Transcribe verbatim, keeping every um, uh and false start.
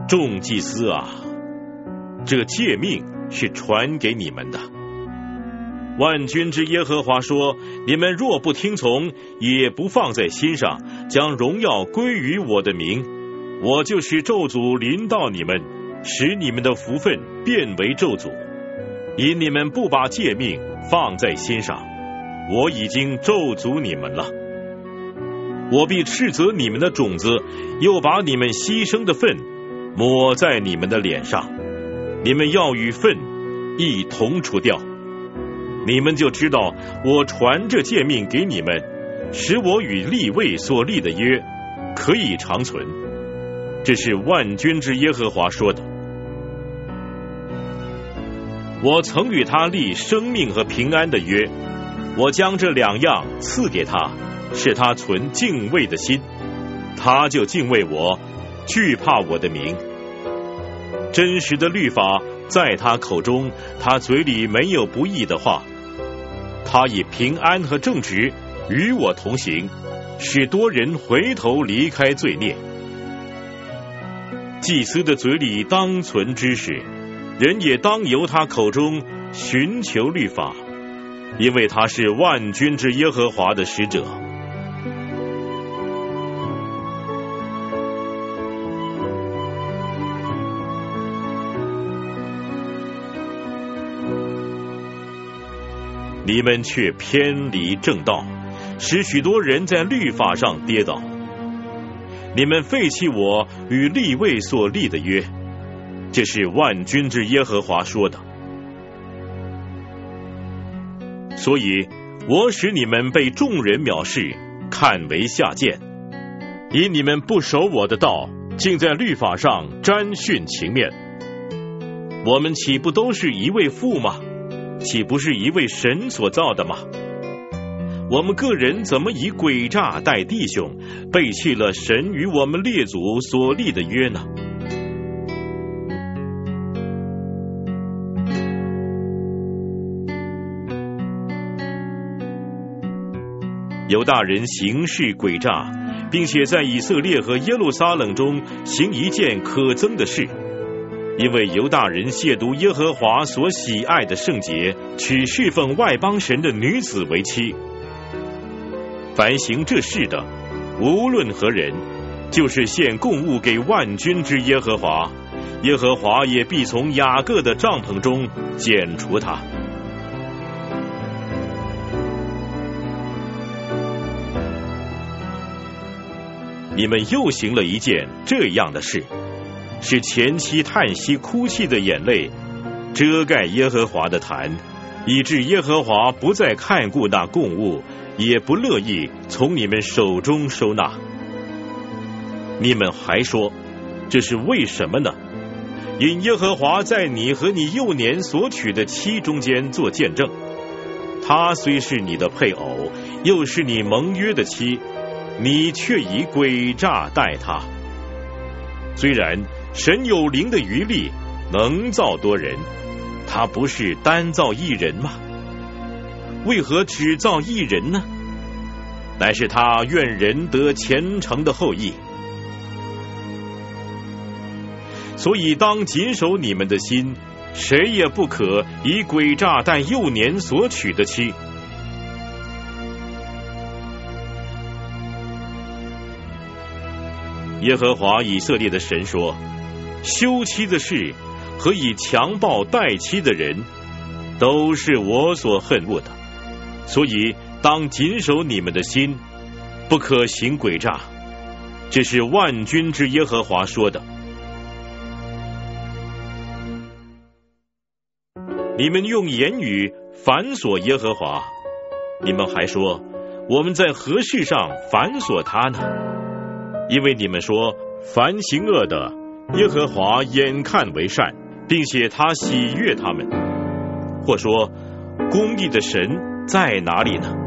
众祭司啊，这诫命是传给你们的。万军之耶和华说，你们若不听从，也不放在心上，将荣耀归于我的名，我就使咒诅临到你们，使你们的福分变为咒诅。因你们不把诫命放在心上，我已经咒诅你们了。我必斥责你们的种子，又把你们牺牲的粪抹在你们的脸上，你们要与粪一同除掉。你们就知道我传这诫命给你们，使我与利未所立的约可以长存。这是万军之耶和华说的。我曾与他立生命和平安的约，我将这两样赐给他，使他存敬畏的心，他就敬畏我，惧怕我的名。真实的律法在他口中，他嘴里没有不义的话。他以平安和正直与我同行，使多人回头离开罪孽。祭司的嘴里当存知识，人也当由他口中寻求律法，因为他是万军之耶和华的使者。你们却偏离正道，使许多人在律法上跌倒。你们废弃我与利未所立的约，这是万军之耶和华说的。所以我使你们被众人藐视，看为下贱，因你们不守我的道，竟在律法上沾徇情面。我们岂不都是一位父吗？岂不是一位神所造的吗？我们个人怎么以诡诈待弟兄，背弃了神与我们列祖所立的约呢？犹大人行事诡诈，并且在以色列和耶路撒冷中行一件可憎的事，因为犹大人亵渎耶和华所喜爱的圣洁，娶侍奉外邦神的女子为妻。凡行这事的，无论何人，就是献供物给万军之耶和华，耶和华也必从雅各的帐篷中剪除他。你们又行了一件这样的事，使前妻叹息哭泣的眼泪遮盖耶和华的坛，以致耶和华不再看顾那供物，也不乐意从你们手中收纳。你们还说，这是为什么呢？因耶和华在你和你幼年所娶的妻中间做见证，她虽是你的配偶，又是你盟约的妻，你却以诡诈待她。虽然神有灵的余力，能造多人，他不是单造一人吗？为何只造一人呢？乃是他愿人得虔诚的后裔。所以当谨守你们的心，谁也不可以诡诈待幼年所娶的妻。耶和华以色列的神说，休妻的事和以强暴待妻的人，都是我所恨恶的。所以当谨守你们的心，不可行诡诈。这是万军之耶和华说的。你们用言语繁琐耶和华，你们还说，我们在何事上繁琐他呢？因为你们说，凡行恶的，耶和华眼看为善，并且他喜悦他们。或说，公义的神在哪里呢？